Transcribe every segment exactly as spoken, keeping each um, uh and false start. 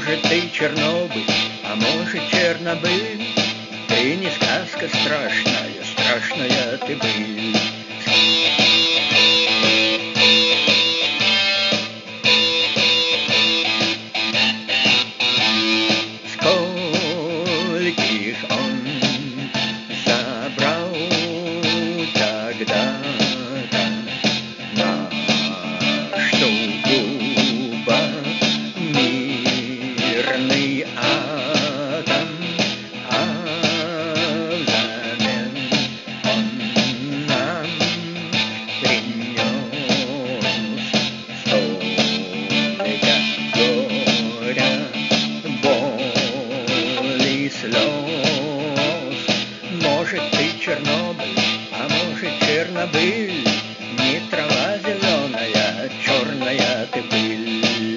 Может, ты Чернобыль, а может, Чернобыль. Ты не сказка страшная, страшная ты быль. Скольких он забрал когда-то на что губа мирный атом, а взамен он нам принес столько горя, боли, слез. Может, ты Чернобыль, а может, Чернобыль. Не трава зеленая, черная ты быль.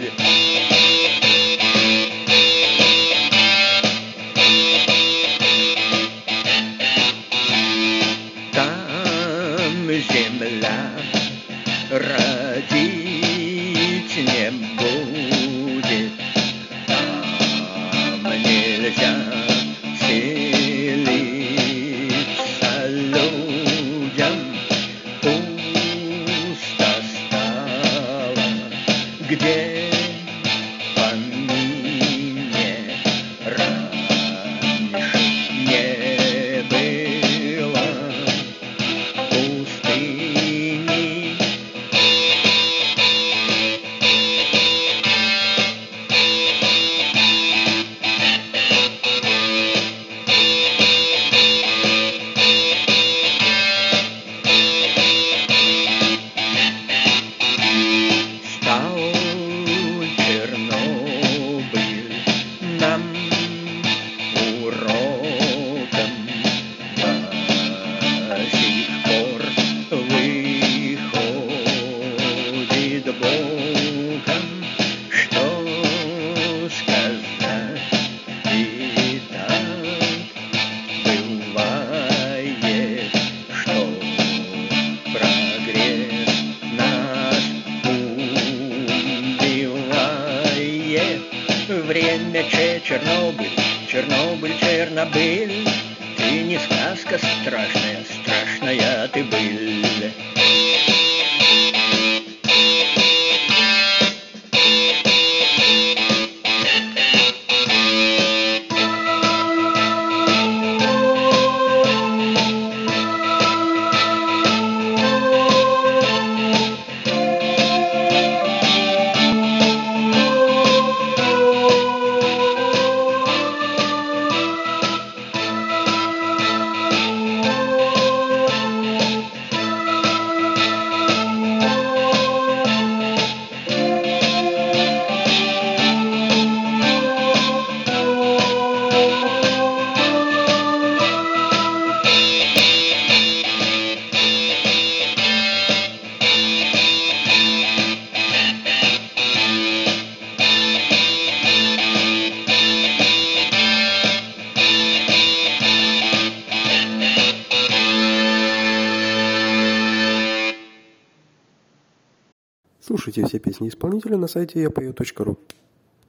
Там земля родить не будет, там нельзя селиться людям. Пусто стало, где помине раньше не было пустыни. Стал Чернобыль нам уроком, до сих пор выходит боком. Что сказать, и так бывает, что прогресс нас убивает. Время че Чернобыль, Чернобыль, Чернобыль. Ты не сказка страшная, страшная ты быль. Слушайте все песни исполнителя на сайте я пою точка ру.